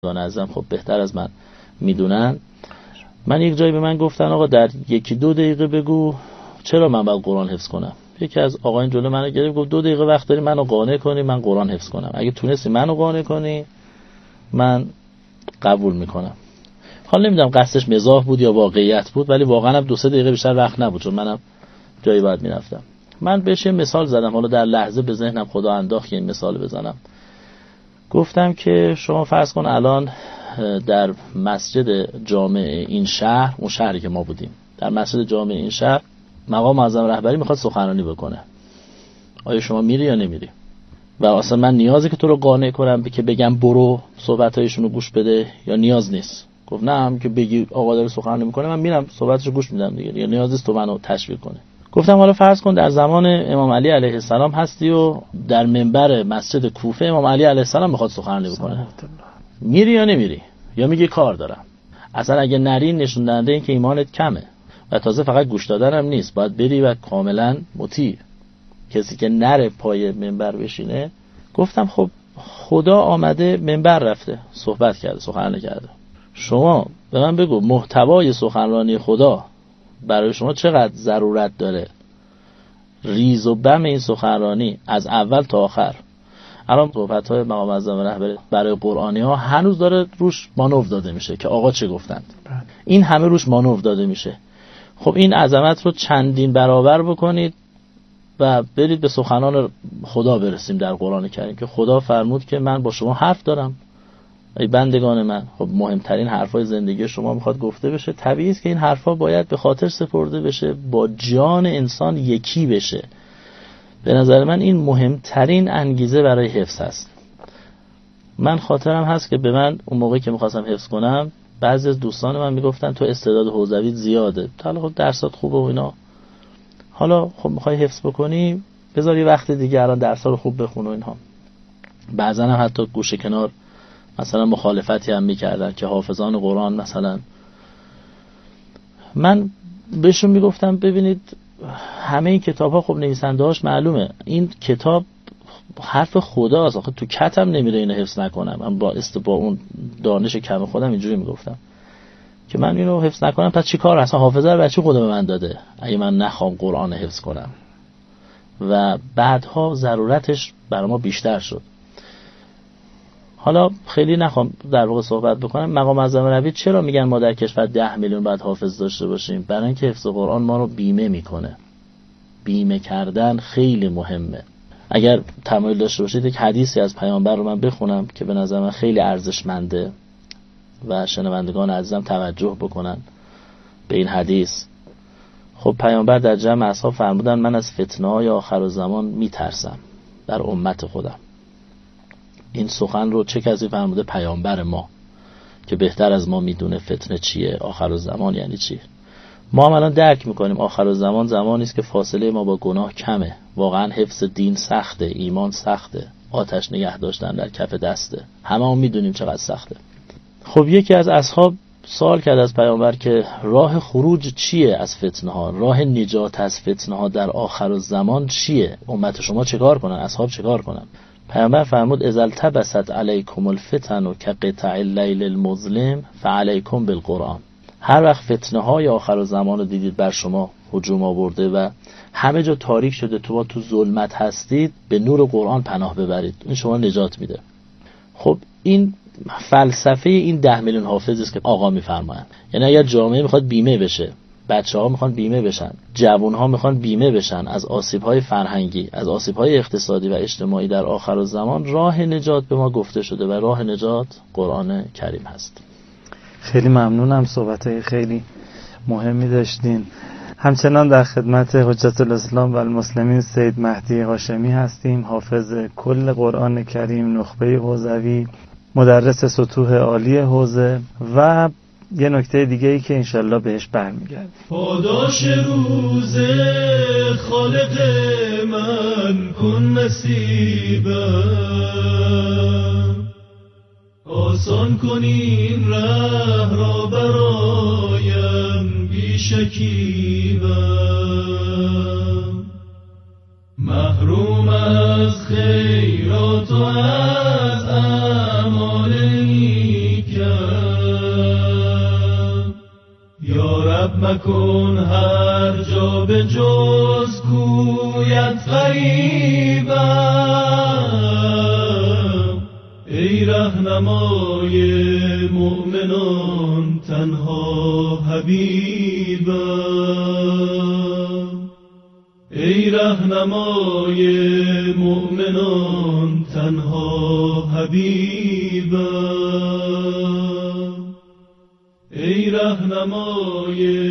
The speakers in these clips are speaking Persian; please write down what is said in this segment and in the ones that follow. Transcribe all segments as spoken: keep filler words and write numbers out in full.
ازم خب بهتر از من میدونن. من یک جایی به من گفتن آقا در یکی دو دقیقه بگو چرا من باید قرآن حفظ کنم. یکی از آقایان جلو منو گرفت گفت دو دقیقه وقت داری منو قانع کنی من قرآن حفظ کنم، اگه تونستی منو قانع کنی من قبول میکنم. حالا نمیدونم قصدش مزاح بود یا واقعیت بود، ولی واقعا هم دو سه دقیقه بیشتر وقت نبود چون منم جایی باید میرفتم. من بهش مثال زدم، حالا در لحظه به ذهنم خدا انداخت که این مثال بزنم. گفتم که شما فرض کن الان در مسجد جامع این شهر، اون شهری که ما بودیم، در مسجد جامع این شهر مقام معظم رهبری میخواد سخنرانی بکنه. آیا شما میری یا نمیری؟ و اصلا من نیازی که تو رو قانع کنم که بگم برو صحبتایشون رو گوش بده یا نیاز نیست؟ گفت نه، هم که بگی آقا داره سخنرانی میکنه من میرم صحبتشو گوش میدم دیگه، یا نیاز نیست تو منو تشویق کنی. گفتم حالا فرض کن در زمان امام علی علیه السلام هستی و در منبر مسجد کوفه امام علی علیه السلام میخواد سخنرانی بکنه، میری یا نمیری؟ یا میگی کار دارم؟ اصلا اگه نری نشون دهنده این که ایمانت کمه و تازه فقط گوش دادن هم نیست، باید بری و کاملا مطیع. کسی که نره پای منبر بشینه. گفتم خب خدا آمده منبر رفته صحبت کرده سخنرانی کرده، شما به من بگو محتوای سخنرانی خدا برای شما چقدر ضرورت داره؟ ریز و بم این سخنرانی از اول تا آخر، الان صحبت‌های مقام معظم رهبری برای قرآنی ها هنوز داره روش مانور داده میشه که آقا چه گفتند. این همه روش مانور داده میشه. خب این عظمت رو چندین برابر بکنید و برید به سخنان خدا برسیم در قرآن کریم که خدا فرمود که من با شما حرف دارم ای بندگان من. خب مهمترین حرفای زندگی شما میخواد گفته بشه، طبیعی است که این حرفا باید به خاطر سپرده بشه، با جان انسان یکی بشه. به نظر من این مهمترین انگیزه برای حفظ هست. من خاطرم هست که به من اون موقعی که میخواستم حفظ کنم بعضی از دوستان من میگفتن تو استعداد حوزوی زیاده، حالا خب درسات خوبه و اینا، حالا خب میخوای حفظ بکنی بذار یه وقت دیگه الان درس‌ها رو خوب بخون و اینها. بعضن هم حتی گوشه کنار مثلا مخالفتی هم میکردن که حافظان قرآن مثلا. من بهشون میگفتم ببینید همه این کتاب ها خب نویسنده هاش معلومه، این کتاب حرف خداست، آخه تو کتم نمیره اینو حفظ نکنم. من با است با اون دانش کم خودم اینجوری میگفتم که من اینو حفظ نکنم پس چی کار؟ اصلا حافظه رو بچه خدا به من داده اگه من نخوام قرآن حفظ کنم. و بعدها ضرورتش برای ما بیشتر شد. حالا خیلی نخوام در واقع صحبت بکنم. مقام معظم رهبری چرا میگن ما در کشور ده میلیون باید حافظ داشته باشیم؟ برای اینکه حفظ قرآن ما رو بیمه میکنه. بیمه کردن خیلی مهمه. اگر تمایل داشته باشید یک حدیثی از پیامبر رو من بخونم که به نظر من خیلی ارزشمنده و شنوندگان عزیزم توجه بکنن به این حدیث. خب پیامبر در جمع اصحاب فرمودن من از فتنه‌های آخرالزمان میترسم در امت خودم. این سخن رو چه کسی فرموده؟ پیامبر ما که بهتر از ما میدونه فتنه چیه، آخرالزمان یعنی چی. ما هم الان درک میکنیم آخرالزمان زمانی است که فاصله ما با گناه کمه، واقعا حفظ دین سخته، ایمان سخته، آتش نگه داشتن در کف دسته، همه هم میدونیم چقدر سخته. خب یکی از اصحاب سوال کرد از پیامبر که راه خروج چیه از فتنه ها، راه نجات از فتنه ها در آخرالزمان چیه؟ امت شما چیکار کنن؟ اصحاب چیکار کنن؟ پیامبر فرمود اذا التبست علیکم الفتن کقطع اللیل المظلم فعلیکم بالقرآن. هر وقت فتنه های آخرالزمان رو دیدید بر شما هجوم آورده و همه جا تاریک شده، تو تو ظلمت هستید، به نور قرآن پناه ببرید، این شما نجات میده. خب این فلسفه این ده میلیون حافظ است که آقا میفرمایند. یعنی اگر جامعه میخواد بیمه بشه، بچه‌ها میخوان بیمه بشن، جوان‌ها میخوان بیمه بشن از آسیب‌های فرهنگی، از آسیب‌های اقتصادی و اجتماعی در آخرالزمان، راه نجات به ما گفته شده و راه نجات قرآن کریم هست. خیلی ممنونم، صحبت‌های خیلی مهمی داشتین. همچنان در خدمت حجت الاسلام و المسلمین سید مهدی هاشمی هستیم، حافظ کل قرآن کریم، نخبه حوزوی، مدرس سطوح عالی حوزه و یه نکته دیگه ای که انشالله بهش برمیگردیم. پاداش روز خالق من کن نصیبم، آسان کن این ره را برایم بی شکیبم، محروم از خیرات و از اعمال مکن هر جا به جز کویت غریبم. ای رهنمای مؤمنان تنها حبیبم. ای رهنمای مؤمنان تنها حبیبم. ای رهنمای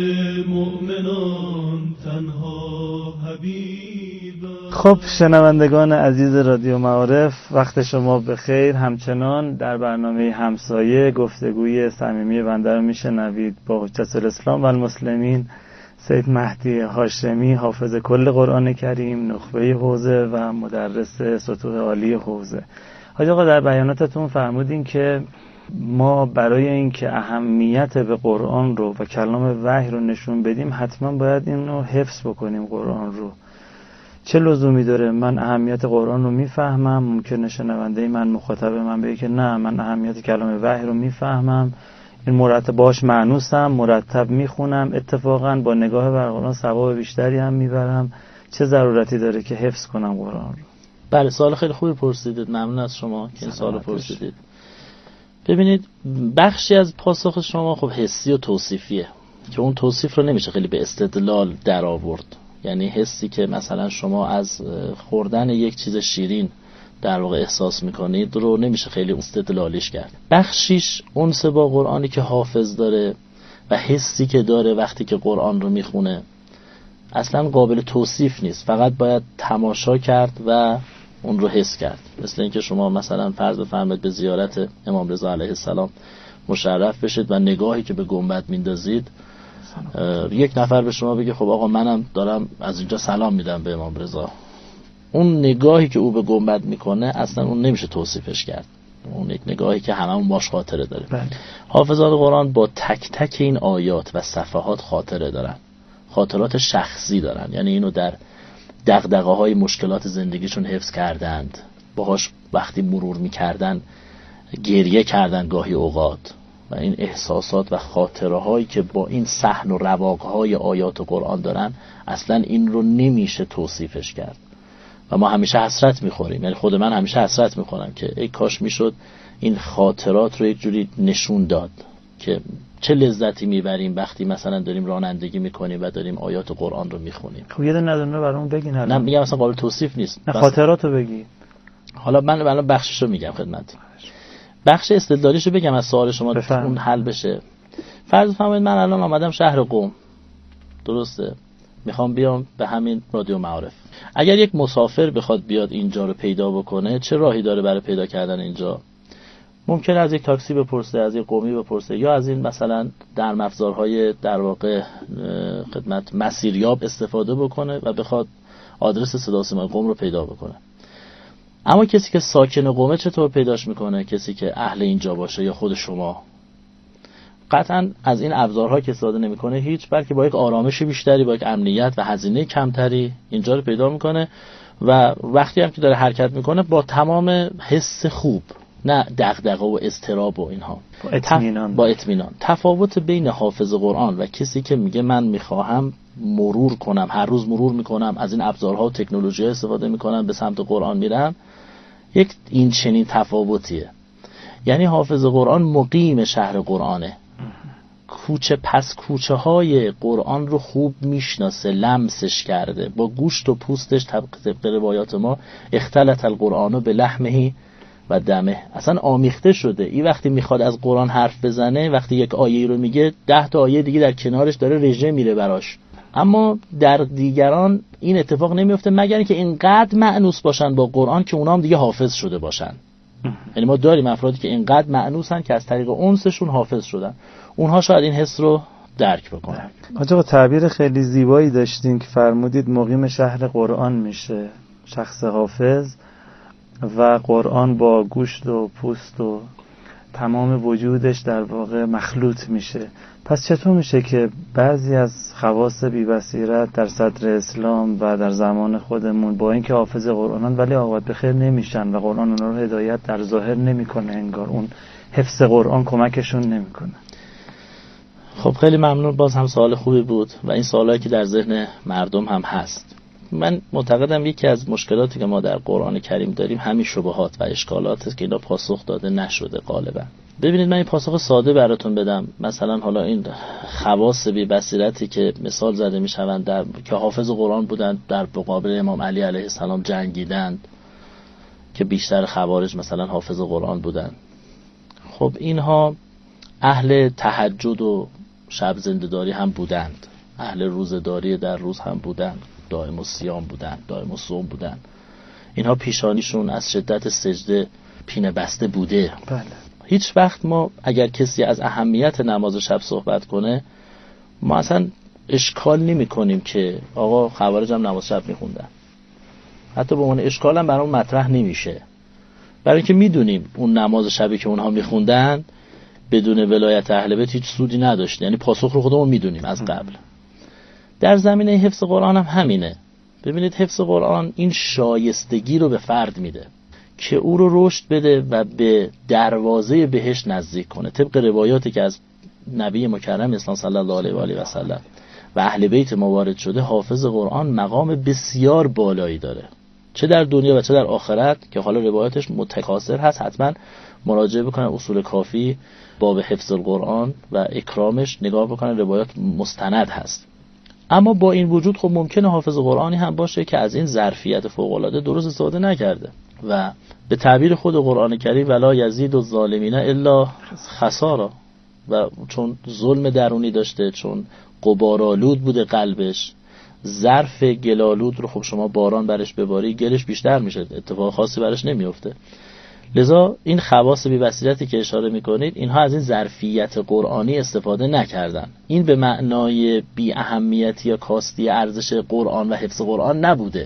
مؤمنان تنها حبیبم. خب شنوندگان عزیز رادیو معارف، وقت شما بخیر. همچنان در برنامه همسایه گفتگوی صمیمی بنده رو میشنوید با حجت الاسلام و المسلمین سید مهدی هاشمی، حافظ کل قرآن کریم، نخبه حوزه و مدرس سطوح عالی حوزه. حاج آقا در بیاناتتون فرمودین که ما برای اینکه اهمیت به قرآن رو و کلام وحی رو نشون بدیم حتما باید این رو حفظ بکنیم. قرآن رو چه لزومی داره؟ من اهمیت قرآن رو میفهمم، ممکنه شنونده من مخاطب من بگه که نه من اهمیت کلام وحی رو میفهمم، این مرتب باش معنوسم، مرتب میخونم، اتفاقا با نگاه بر قرآن ثواب بیشتری هم میبرم. چه ضرورتی داره که حفظ کنم قرآن رو؟ بله، سوال خیلی خوبی پرسیدید. ممنون از شما که این سوال پرسیدید. ببینید، بخشی از پاسخ شما خب حسی و توصیفیه که اون توصیف رو نمیشه خیلی به استدلال در آورد. یعنی حسی که مثلا شما از خوردن یک چیز شیرین در واقع احساس میکنید رو نمیشه خیلی استدلالیش کرد. بخشیش انس با قرآنی که حافظ داره و حسی که داره وقتی که قرآن رو میخونه اصلا قابل توصیف نیست، فقط باید تماشا کرد و اون رو حس کرد. مثل اینکه شما مثلا فرض بفرمایید به زیارت امام رضا علیه السلام مشرف بشید و نگاهی که به گنبد میندازید یک نفر به شما بگه خب آقا منم دارم از اینجا سلام میدم به امام رضا، اون نگاهی که او به گنبد میکنه اصلا اون نمیشه توصیفش کرد. اون یک نگاهی که هممون باش خاطره داره. بله. حافظان قرآن با تک تک این آیات و صفحات خاطره دارن، خاطرات شخصی دارن، یعنی اینو در دغدغه های مشکلات زندگیشون حفظ کردند، باهاش وقتی مرور میکردن گریه کردن گاهی اوقات، و این احساسات و خاطره هایی که با این صحن و رواق های آیات قرآن دارن اصلا این رو نمیشه توصیفش کرد. و ما همیشه حسرت میخوریم، یعنی خود من همیشه حسرت میخورم که ای کاش میشد این خاطرات رو یک جوری نشون داد که چه لذتی میبریم وقتی مثلا داریم رانندگی میکنیم و داریم آیات قرآن رو میخونیم. خب یه دونه ندونه برامون بگین. نه میگم اصلا قابل توصیف نیست. نه خاطراتو بگی. حالا من الان بخششو میگم خدمت. بخش استدلالیشو بگم از سوال شما بفهم. اون حل بشه. فرض فرمایید من الان آمدم شهر قم، درسته؟ میخوام بیام به همین رادیو معارف. اگر یک مسافر بخواد بیاد اینجا رو پیدا بکنه، چه راهی داره برای پیدا کردن اینجا؟ ممکنه از یک تاکسی بپرسه، از یک قومی بپرسه، یا از این مثلا در افزارهای در واقع خدمت مسیریاب استفاده بکنه و بخواد آدرس صدا سیمای قم رو پیدا بکنه. اما کسی که ساکن قومه چطور پیداش میکنه؟ کسی که اهل اینجا باشه یا خود شما قطعا از این ابزارها که استفاده نمیکنه هیچ، بلکه با یک آرامش بیشتری، با یک امنیت و هزینه کمتری اینجا رو پیدا میکنه و وقتی هم که داره حرکت میکنه با تمام حس خوب، نه دغدغه و اضطراب و اینها، با اطمینان. با اطمینان. تفاوت بین حافظ قرآن و کسی که میگه من میخواهم مرور کنم، هر روز مرور میکنم، از این ابزارها و تکنولوژی استفاده میکنم، به سمت قرآن میرم، یک این چنین تفاوتیه. یعنی حافظ قرآن مقیم شهر قرآنه، کوچه پس کوچه های قرآن رو خوب میشناسه، لمسش کرده، با گوشت و پوستش. طبق روایات ما اختلط القرآن به لحمه و دمه، اصلا آمیخته شده. این وقتی میخواد از قرآن حرف بزنه، وقتی یک آیه رو میگه ده تا آیه دیگه در کنارش داره رژه میره براش. اما در دیگران این اتفاق نمیفته مگر اینکه اینقدر مأنوس باشن با قرآن که اونا هم دیگه حافظ شده باشن. یعنی ما داریم افرادی که اینقدر مأنوسن که از طریق انسشون حافظ شدن، اونها شاید این حس رو درک بکنن. آقا تعبیر خیلی زیبایی داشتین که فرمودید مقیم شهر قرآن میشه شخص حافظ و قرآن با گوشت و پوست و تمام وجودش در واقع مخلوط میشه. پس چطور میشه که بعضی از خواص بی بصیرت در صدر اسلام و در زمان خودمون با اینکه حافظ قرآنن ولی عاقبت به خیر نمیشن و قرآن اونا رو هدایت در ظاهر نمیکنه، انگار اون حفظ قرآن کمکشون نمیکنه؟ خب خیلی ممنون، باز هم سوال خوبی بود و این سوالایی که در ذهن مردم هم هست. من معتقدم یکی از مشکلاتی که ما در قرآن کریم داریم همین شبهات و اشکالات است که اینا پاسخ داده نشده غالبا. ببینید من این پاسخ ساده براتون بدم. مثلا حالا این خواص بی بصیرتی که مثال زده میشوند در که حافظ قرآن بودند در مقابل امام علی علیه السلام جنگیدند که بیشتر خوارج مثلا حافظ قرآن بودند. خب اینها اهل تهجد و شب زنده‌داری هم بودند، اهل روزه‌داری در روز هم بودند، دائم الصیام بودند، دائم الصوم بودند. اینها پیشانیشون از شدت سجده پینه بسته بوده. بله. هیچ وقت ما اگر کسی از اهمیت نماز شب صحبت کنه ما اصلا اشکال نمی کنیم که آقا خوارج هم نماز شب میخوندن. حتی به عنوان اشکال هم برام مطرح نمیشه، برای اینکه میدونیم اون نماز شبی که اونها میخوندن بدون ولایت اهل بیت هیچ سودی نداشت. یعنی پاسخ رو خودمون میدونیم از قبل. در زمینه حفظ قرآن هم همینه. ببینید حفظ قرآن این شایستگی رو به فرد میده که او رو رشد بده و به دروازه بهشت نزدیک کنه. طبق روایاتی که از نبی مکرم اسلام صلی الله علیه و آله و سلم و اهل بیت ما وارد شده، حافظ قرآن مقام بسیار بالایی داره، چه در دنیا و چه در آخرت، که حالا روایاتش متکاثر هست. حتما مراجعه بکنن اصول کافی باب حفظ القرآن و اکرامش، نگاه بکنن، روایات مستند هست. اما با این وجود خب ممکنه حافظ قرآنی هم باشه که از این ظرفیت فوق‌العاده درست استفاده نکرده و به تعبیر خود قرآن کریم ولا یزید الظالمین الا خسارا، و چون ظلم درونی داشته، چون غبارآلود بوده قلبش، ظرف گلالود رو خب شما باران برش بباری گلش بیشتر میشه، اتفاق خاصی برش نمیفته. لذا این خواص بی بصیرتی که اشاره میکنید، اینها از این ظرفیت قرآنی استفاده نکردن. این به معنای بی اهمیتی یا کاستی ارزش قرآن و حفظ قرآن نبوده،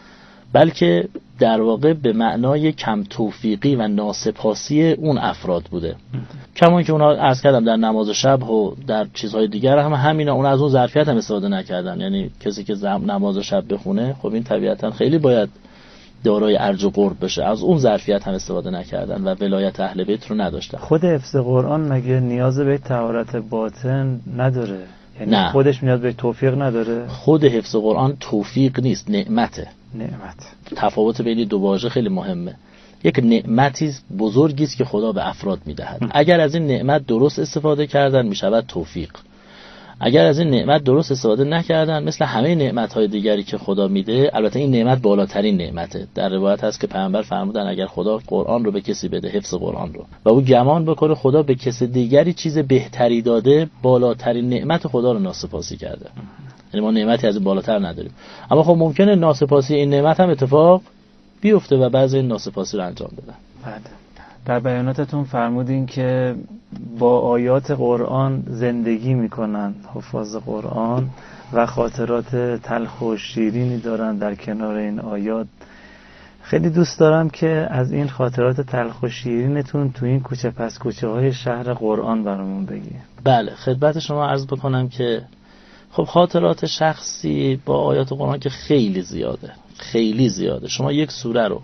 بلکه در واقع به معنای کم توفیقی و ناسپاسی اون افراد بوده. کمان که اونها عرض کردم در نماز شب و در چیزهای دیگر هم همینا، اون از اون ظرفیت هم استفاده نکردن. یعنی کسی که نماز شب بخونه خب این طبیعتا خیلی باید دارای ارج و قرب بشه، از اون ظرفیت هم استفاده نکردن و ولایت اهل بیت رو نداشتن. خود حفظ قرآن مگه نیاز به طهارت باطن نداره؟ یعنی نه. خودش نیاز به توفیق نداره؟ خود حفظ قرآن توفیق نیست، نعمته. نعمت. تفاوت بین دو واژه خیلی مهمه. یک نعمتی بزرگی است که خدا به افراد میدهد. اگر از این نعمت درست استفاده کردن میشود توفیق. اگر از این نعمت درست استفاده نکردن، مثل همه نعمت‌های دیگری که خدا میده، البته این نعمت بالاترین نعمته. در روایت هست که پیامبر فرمودن اگر خدا قرآن رو به کسی بده، حفظ قرآن رو، و او گمان بکنه خدا به کسی دیگری چیز بهتری داده، بالاترین نعمت خدا رو ناسپاسی کرده. یعنی ما نعمتی از این بالاتر نداریم. اما خب ممکنه ناسپاسی این نعمت هم اتفاق بیفته و بعضی این ناسپاسی رو انجام بدن. بله. در بیاناتتون فرمودین که با آیات قرآن زندگی میکنن حفاظ قرآن و خاطرات تلخ و شیرینی دارن در کنار این آیات. خیلی دوست دارم که از این خاطرات تلخ و شیرینتون تو این کوچه پس کوچه های شهر قرآن برامون بگی. بله، خدمت شما عرض بکنم که خب خاطرات شخصی با آیات قرآن که خیلی زیاده، خیلی زیاده. شما یک سوره رو،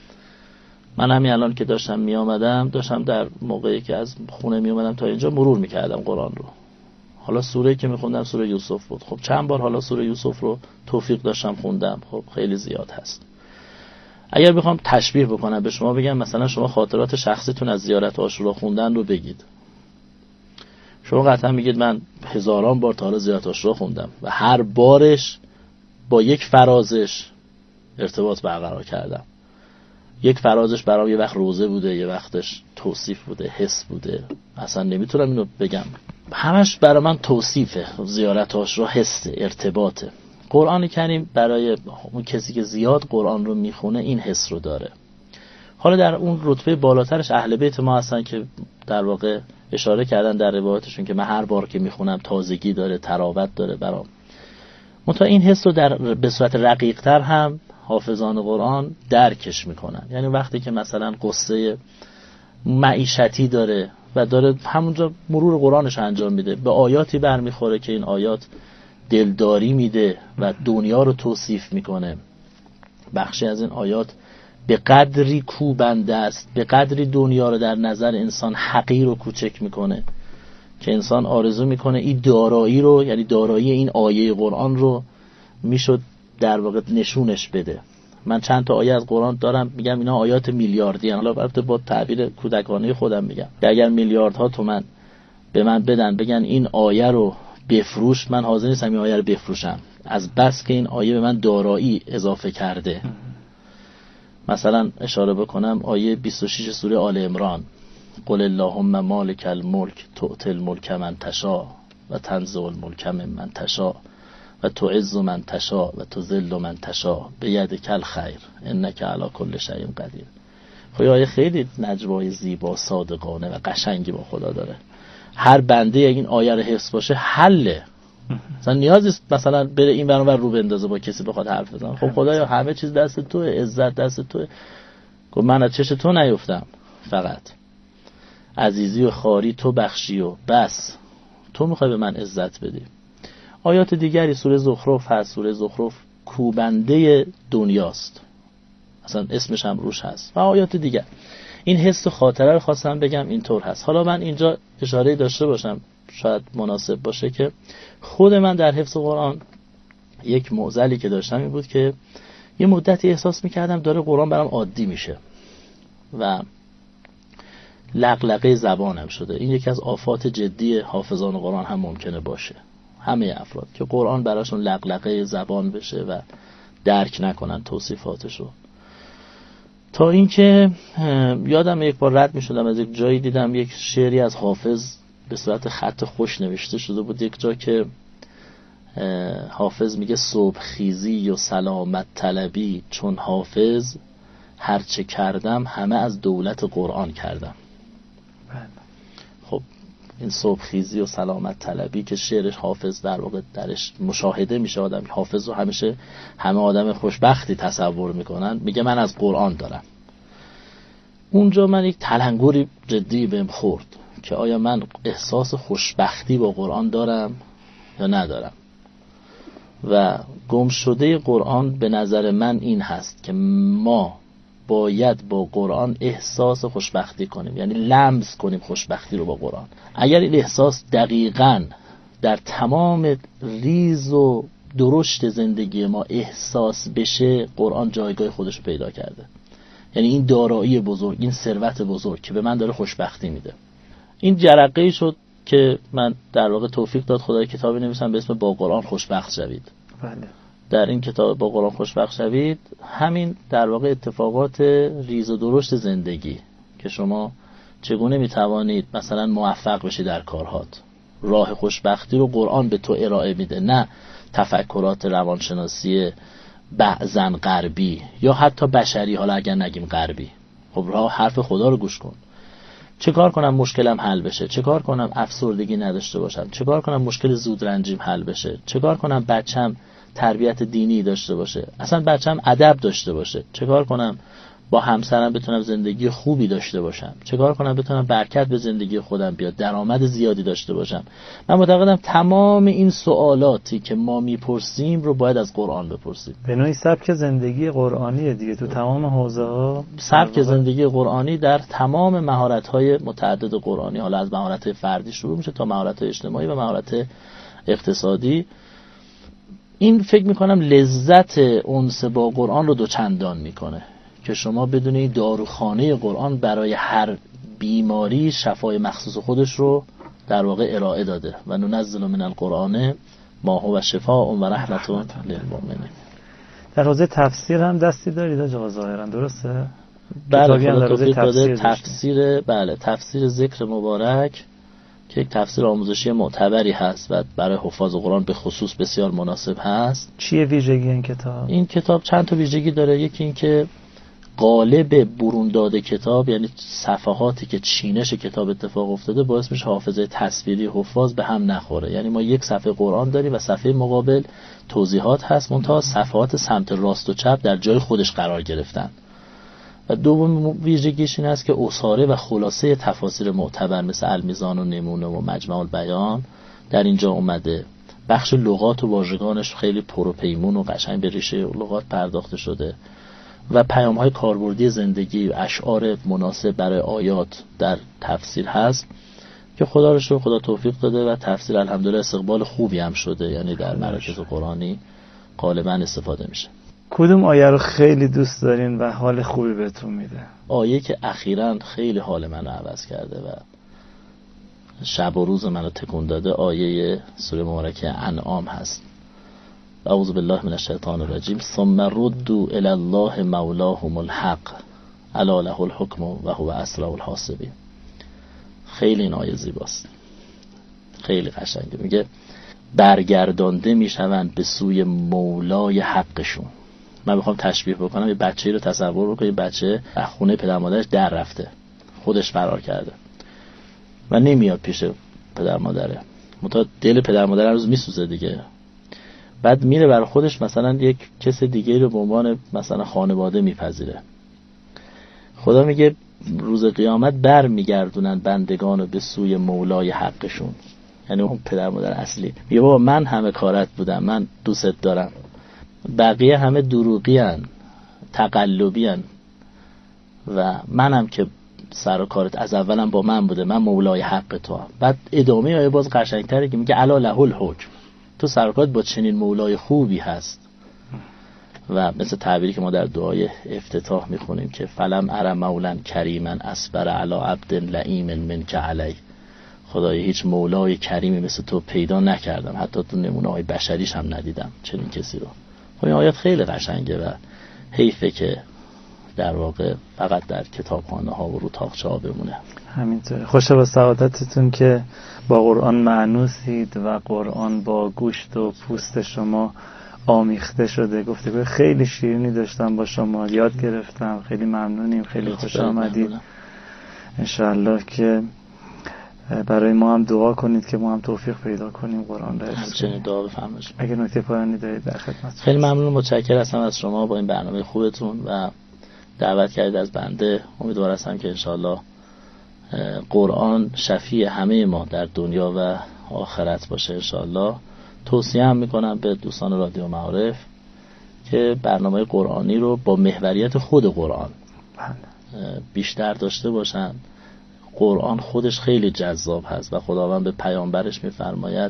من همین الان که داشتم می آمدم، داشتم در موقعی که از خونه می آمدم تا اینجا مرور می کردم قرآن رو. حالا سوره‌ای که می خوندم سوره یوسف بود. خب چند بار حالا سوره یوسف رو توفیق داشتم خوندم. خب خیلی زیاد هست. اگر بخوام تشبیه بکنم به شما، بگم مثلا شما خاطرات شخصیتون از زیارت عاشورا خوندن رو بگید. شما قطعا میگید من هزاران بار تا حالا زیارت عاشورا خوندم و هر بارش با یک فرازش ارتباط برقرار کردم. یک فرازش برام یه وقت روزه بوده، یه وقتش توصیف بوده، حس بوده. اصلا نمیتونم اینو بگم. همش برای من توصیفه. زیارت عاشورا حس، ارتباطه. قرآن کریم برای اون کسی که زیاد قرآن رو میخونه این حس رو داره. حالا در اون رتبه بالاترش اهل بیت ما هستن که در واقع اشاره کردن در روایاتشون که من هر بار که میخونم تازگی داره، تراوت داره برام. منتها این حس رو در به صورت رقیق‌تر هم حافظان قرآن درکش میکنن. یعنی وقتی که مثلا قصه معیشتی داره و داره همونجا مرور قرآنش انجام میده، به آیاتی برمیخوره که این آیات دلداری میده و دنیا رو توصیف میکنه. بخشی از این آیات به قدری کوبنده است، به قدری دنیا رو در نظر انسان حقیر و کوچک میکنه که انسان آرزو میکنه این دارایی رو، یعنی دارایی این آیه قرآن رو میشد در واقع نشونش بده. من چند تا آیه از قرآن دارم، میگم اینا آیات میلیاردی، حالا البته با تعبیر کودکانه خودم میگم که اگر میلیاردها تومن به من بدن بگن این آیه رو بفروش، من حاضر نیستم این آیه رو بفروشم، از بس که این آیه به من دارایی اضافه کرده. مثلا اشاره بکنم آیه بیست و شش سوره آل عمران، قل اللهم مالک الملک تؤتی الملک من تشاء و تنزع الملک ممن تشاء و تعز من تشاء و تذل من تشاء بیدک الخیر انک علی کل شیء قدیر. خب آیه خیلی نجوای زیبا صادقانه و قشنگی با خدا داره. هر بنده این آیه رو حفظ باشه حله، مثلا نیازی است مثلا بره این ور اون ور رو بندازه با کسی بخواد حرف بزنه. خب خدایا همه چیز دست توئه، عزت دست توئه. گفت من از چش تو نیفتم، فقط عزیزی و خواری تو بخشی و بس، تو میخوای به من عزت بدی. آیات دیگری سوره زخرف هست، سوره زخرف کوبنده دنیاست، اصلا اسمش هم روش هست، و آیات دیگر. این حس و خاطره رو خواستم بگم اینطور هست. حالا من اینجا اشاره داشته باشم، شاید مناسب باشه، که خود من در حفظ قرآن یک معضلی که داشتم این بود که یه مدتی احساس میکردم داره قرآن برام عادی میشه و لغلقه زبانم شده. این یکی از آفات جدی حافظان قرآن هم ممکنه باشه، همه افراد که قرآن براشون لغلقه زبان بشه و درک نکنن توصیفاتشو. تا اینکه یادم یک بار رد میشدم از یک جایی دیدم یک شعری از حافظ به صورت خط خوش نوشته شده بود، یک جا که حافظ میگه صبح خیزی و سلامت طلبی چون حافظ، هرچه کردم همه از دولت قرآن کردم. خب این صبح خیزی و سلامت طلبی که شعرش حافظ در واقع درش مشاهده میشه، آدم حافظ رو همیشه همه آدم خوشبختی تصور میکنن، میگه من از قرآن دارم. اونجا من یک تلنگری جدی بهم خورد که آیا من احساس خوشبختی با قرآن دارم یا ندارم. و گم شده قرآن به نظر من این هست که ما باید با قرآن احساس خوشبختی کنیم، یعنی لمس کنیم خوشبختی رو با قرآن. اگر این احساس دقیقاً در تمام ریز و درشت زندگی ما احساس بشه، قرآن جایگاه خودش رو پیدا کرده. یعنی این دارایی بزرگ، این ثروت بزرگ که به من داره خوشبختی میده. این جرقه‌ای شد که من در واقع توفیق داد خدای کتابی نویسم به اسم با قرآن خوشبخت شوید. بله. در این کتاب با قرآن خوشبخت شوید همین در واقع اتفاقات ریز و درشت زندگی که شما چگونه میتوانید مثلا موفق بشید در کارهات، راه خوشبختی رو قرآن به تو ارائه میده، نه تفکرات روانشناسی بعضن غربی یا حتی بشری، حالا اگر نگیم غربی. خب راه حرف خدا رو گوش کن. چه کار کنم مشکلم حل بشه؟ چه کار کنم افسردگی نداشته باشم؟ چه کار کنم مشکل زودرنجیم حل بشه؟ چه کار کنم بچم تربیت دینی داشته باشه، اصلا بچم ادب داشته باشه؟ چه کار کنم با همسرم بتونم زندگی خوبی داشته باشم؟ چه کار کنم بتونم برکت به زندگی خودم بیاد، درآمد زیادی داشته باشم؟ من معتقدم تمام این سوالاتی که ما میپرسیم رو باید از قرآن بپرسیم. به نوعی سبک زندگی قرآنیه دیگه تو تمام حوزه‌ها. سبک زندگی قرآنی در تمام مهارت‌های متعدد قرآنی، حالا از مهارت فردی شروع میشه تا مهارت اجتماعی و مهارت اقتصادی. این فکر میکنم لذت انس با قرآن رو دوچندان میکنه که شما بدونید داروخانه قرآن برای هر بیماری شفای مخصوص خودش رو در واقع ارائه داده و ننزل من القرآن ما هو شفاء و رحمت للمؤمنین. در حوزه تفسیر هم دستی دارید آقا ظاهرا، درسته؟ بله، خدا توفیق داده. تفسیر بله تفسیر ذکر مبارک که یک تفسیر آموزشی معتبری هست و برای حفاظ قرآن به خصوص بسیار مناسب هست. چیه ویژگی این کتاب؟ این کتاب چند تا ویژگی داره. یکی این که قالب برون داده کتاب، یعنی صفحاتی که چینش کتاب اتفاق افتاده باعث میشه حافظه تصویری حفاظ به هم نخوره. یعنی ما یک صفحه قرآن داریم و صفحه مقابل توضیحات هست، منتها صفحات سمت راست و چپ در جای خودش قرار گرفتن. و دوم ویژگیش این است که اصاره و خلاصه تفاسیر معتبر مثل المیزان و نمونه و مجمع البیان در اینجا اومده. بخش لغات و واژگانش خیلی پروپیمون و قشنگ به ریشه لغات پرداخته شده و پیام‌های کاربردی زندگی و اشعار مناسب برای آیات در تفسیر هست. که خدا رو شکر خدا توفیق داده و تفسیر الحمدلله استقبال خوبی هم شده، یعنی در مراکز قرآنی غالبا استفاده میشه. کدوم آیه رو خیلی دوست دارین و حال خوبی بهتون میده؟ آیه که اخیراً خیلی حال منو عوض کرده و شب و روز منو تکون داده آیه سوره مبارکه انعام هست. اعوذ بالله من الشیطان الرجیم ثم ردوا الی الله مولاهم الحق الا له الحکم و هو اسرع الحاسبین. خیلی این آیه زیباست، خیلی قشنگه. میگه برگردانده میشوند به سوی مولای حقشون. من میخوام تشبیه بکنم، یه بچه‌ای رو تصور بکنید، بچه از خونه پدر مادرش در رفته، خودش فرار کرده و نمیاد پیش پدر مادره، منتها دل پدر مادر هر روز میسوزه دیگه. بعد میره برای خودش مثلا یک کس دیگه رو به عنوان مثلا خانواده میپذیره. خدا میگه روز قیامت بر میگردونن بندگان رو به سوی مولای حقشون، یعنی اون پدر مادر اصلی. میگه بابا من همه کارت بودم، من دوست دارم، بقیه همه دروغی هن، تقلبی هن و منم که سر و کارت از اولم با من بوده، من مولای حق تو هم. بعد ادامه آیه باز قشنگتره که میگه الا له الحکم، تو سر و کارت با چنین مولای خوبی هست. و مثل تعبیری که ما در دعای افتتاح میخونیم که فلم ار مولا کریما اصبر علی عبد لئیم منک علی. خدای هیچ مولای کریمی مثل تو پیدا نکردم، حتی تو نمونه های بشریش هم ندیدم چنین کسی رو. خب این آیات خیلی قشنگه و حیفه که در واقع فقط در کتابخانه ها و رو تاقچه ها بمونه. همینطور. خوشه با سعادتتون که با قرآن مأنوسید و قرآن با گوشت و پوست شما آمیخته شده. گفتگوی خیلی شیرینی داشتم با شما، یاد گرفتم. خیلی ممنونیم، خیلی خوش آمدید. انشاءالله که برای ما هم دعا کنید که ما هم توفیق پیدا کنیم قرآن را حفظ کنیم. دعا بفرمایید. اگه نکته پایانی دارید در خدمت. خیلی ممنون، متشکرم هستم از شما با این برنامه خوبتون و دعوت کردید از بنده. امیدوار هستم که انشاءالله قرآن شفیع همه ما در دنیا و آخرت باشه انشاءالله. توصیه هم میکنم به دوستان رادیو معارف که برنامه قرآنی رو با محوریت خود قرآن بیشتر داشته باشن. قرآن خودش خیلی جذاب هست و خداوند به پیامبرش میفرماید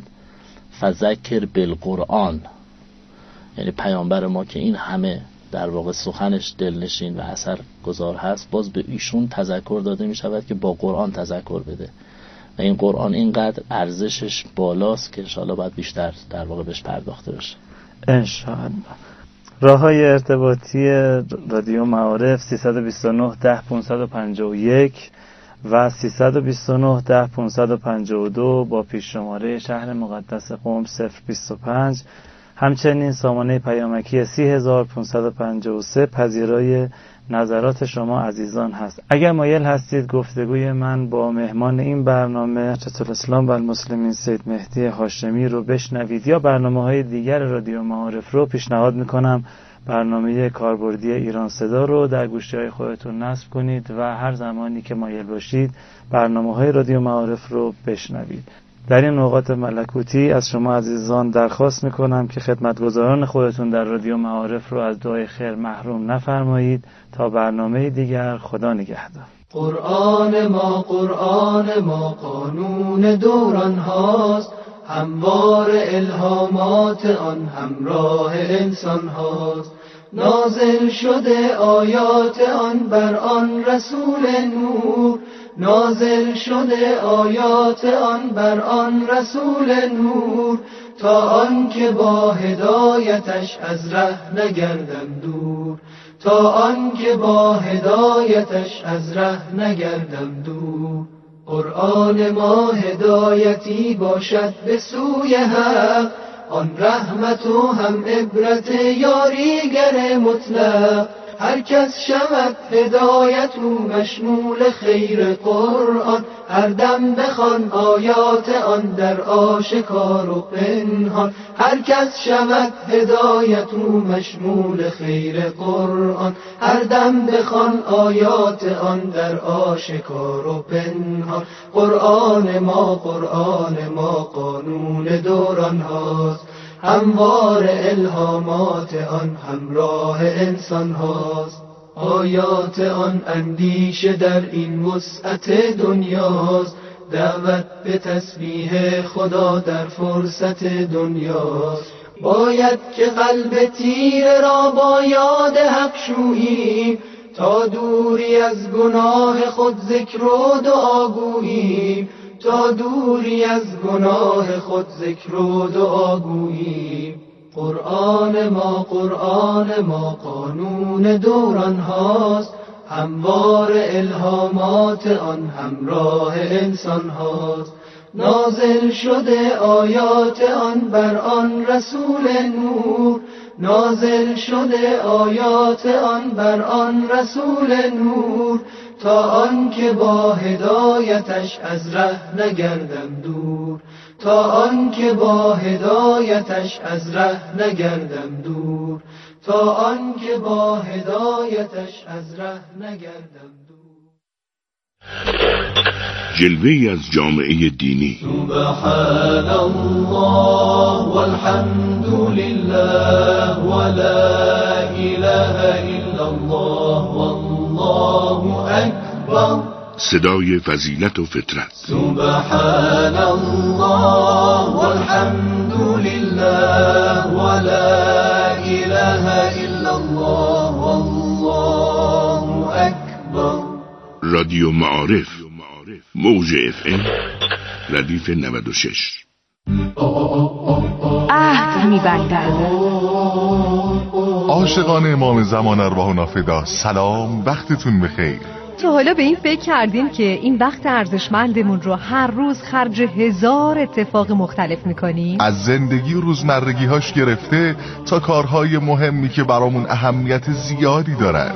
فذکر بالقرآن، یعنی پیامبر ما که این همه در واقع سخنش دلنشین و اثر گذار هست، باز به ایشون تذکر داده می شود که با قرآن تذکر بده و این قرآن اینقدر ارزشش بالاست که انشاءالله باید بیشتر در واقع بهش پرداخته بشه انشاءالله. راه‌های ارتباطی رادیو معارف سیصد و بیست و نه ده پانصد و پنجاه و یک و سیصد و بیست و نه ده پانصد و پنجاه و دو با پیش شماره شهر مقدس قم صفر بیست و پنج. همچنین سامانه پیامکی سی هزار و پانصد و پنجاه و سه پذیرای نظرات شما عزیزان هست. اگر مایل هستید گفتگوی من با مهمان این برنامه حجت الاسلام و المسلمین سید مهدی هاشمی رو بشنوید یا برنامه‌های دیگر رادیو معارف رو، پیشنهاد میکنم برنامه کاربردی ایران صدا رو در گوشی‌های خودتون نصب کنید و هر زمانی که مایل باشید برنامه‌های رادیو معارف رو بشنوید. در این اوقات ملکوتی از شما عزیزان درخواست میکنم که خدمتگزاران خودتون در رادیو معارف رو از دعای خیر محروم نفرمایید. تا برنامه دیگر، خدا نگهدار. قرآن ما قرآن ما قانون دوران هاست، هموار الهامات آن همراه انسان هاست. نازل شده آیات آن بر آن رسول نور، نازل شده آیات آن بر آن رسول نور، تا آن که با هدایتش از ره نگردم دور، تا آن که با هدایتش از ره نگردم دور. قرآن ما هدایتی باشد به سوی حق، آن رحمت و هم عبرت یاریگر مطلق. هر کس شود هدایت او مشمول خیر قرآن، هر دم بخوان آیات آن در آشکار و پنهان. هر کس شود هدایت او مشمول خیر قرآن، هر دم بخوان آیات آن در آشکار و پنهان. قرآن ما قرآن ما قانون دوران هاست، هموار الهامات آن همراه انسان هاست. آیات آن اندیشه در این وسعت دنیاست، دعوت به تسبیح خدا در فرصت دنیاست. باید که قلب تیره را با یاد حق شوییم، تا دوری از گناه خود ذکر و دعا گوییم، تا دوری از گناه خود ذکر و دعا گوییم. قرآن ما قرآن ما قانون دوران هاست، هموار الهامات آن همراه انسان هاست. نازل شده آیات آن بر آن رسول نور، نازل شده آیات آن بر آن رسول نور، تا آن که با هدایتش از ره نگردم دور، تا آن که با هدایتش از ره نگردم دور، تا آن که با هدایتش از ره نگردم دور. جلوه‌ای از جامعه دینی. سبحان الله والحمد لله ولا اله الا الله والله اکبر. صدای فضیلت و فطرت. سبحان الله والحمد لله ولا اله الا الله والله اکبر. رادیو معارف، موج اف ام ردیف نود و شش. عهد می‌بندم. عاشقان امام زمان ارواحنا فدا، سلام، وقتتون بخیر. تا حالا به این فکر کردین که این وقت ارزشمندمون رو هر روز خرج هزار اتفاق مختلف میکنیم؟ از زندگی و روزمرگی هاش گرفته تا کارهای مهمی که برامون اهمیت زیادی دارن.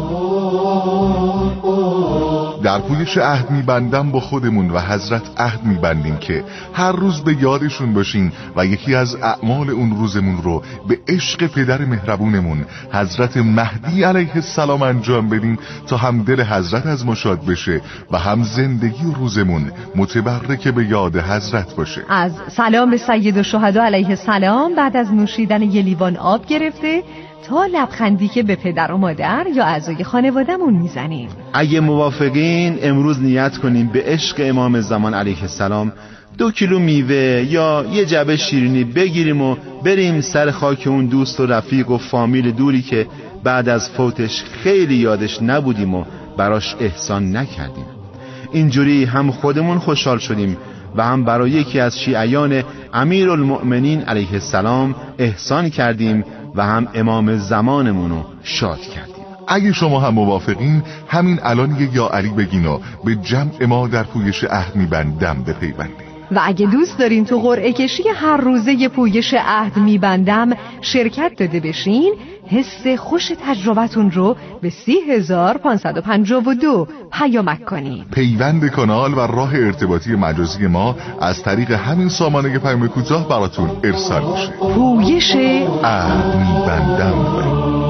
در پویش عهد میبندم با خودمون و حضرت عهد میبندیم که هر روز به یادشون باشیم و یکی از اعمال اون روزمون رو به عشق پدر مهربونمون حضرت مهدی علیه السلام انجام بدیم تا هم دل حضرت از ما شاد بشه و هم زندگی و روزمون متبرک به یاد حضرت باشه. از سلام سید الشهدا علیه السلام بعد از نوشیدن یه لیوان آب گرفته تا لبخندی که به پدر و مادر یا اعضای خانواده‌مون میزنیم. اگه موافقین امروز نیت کنیم به عشق امام زمان علیه السلام دو کیلو میوه یا یه جعبه شیرینی بگیریم و بریم سر خاک اون دوست و رفیق و فامیل دوری که بعد از فوتش خیلی یادش نبودیم و براش احسان نکردیم. اینجوری هم خودمون خوشحال شدیم و هم برای یکی از شیعیان امیرالمؤمنین علیه السلام احسان کردیم و هم امام زمانمونو شاد کردیم. اگه شما هم موافقین همین الان یه یا علی بگین و به جمع ما در پویش عهد میبندم بپیوندید. و اگه دوست دارین تو قرعه کشی هر روزه پویش عهد میبندم شرکت داده بشین، حس خوش تجربتون رو به سی هزار پانصد و پنجاه و دو پیامک کنین. پیوند کانال و راه ارتباطی مجازی ما از طریق همین سامانه پیام کوتاه براتون ارسال میشه. پویش عهد میبندم.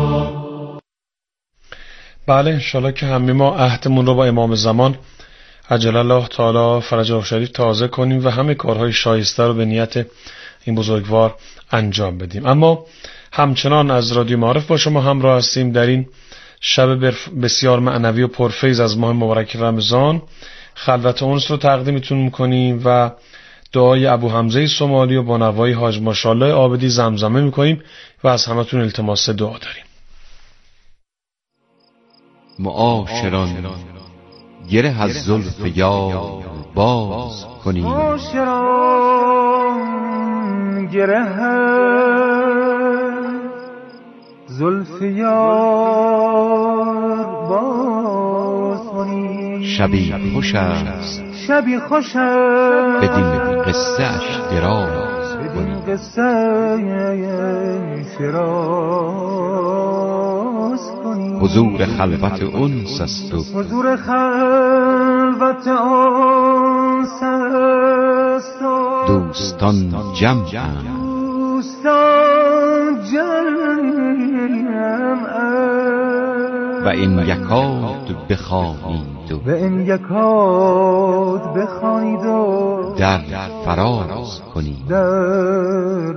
بله انشالله که همه ما عهدمون رو با امام زمان عجل الله تعالی فرجه شریف تازه کنیم و همه کارهای شایسته رو به نیت این بزرگوار انجام بدیم. اما همچنان از رادیو معارف با شما همراه هستیم در این شب بسیار معنوی و پرفیض از ماه مبارک رمضان. خلوت اونس رو تقدیمتون میکنیم و دعای ابو حمزه سومالی و با نوای حاج ماشاءالله عابدی زمزمه میکنیم و از همتون التماس دعا داریم. معاشران گره از زلف یار باز کنیم، معاشران گره از زلف یار باز کنیم. شبی خوش است شبی خوش است بدین قصه اش دراز بدین قصه اش دراز کنیم. حضور خلوت انس است و حضور خلوت انس است و دوستان جمعند دوستان جمعند و این یکاد بخوانید و این یکاد بخوانید و در فراز کنید در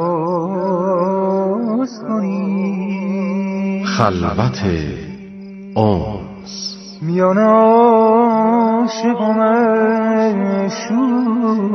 فراز کنید. خلوت انس میان عاشقان عاشق و معشوق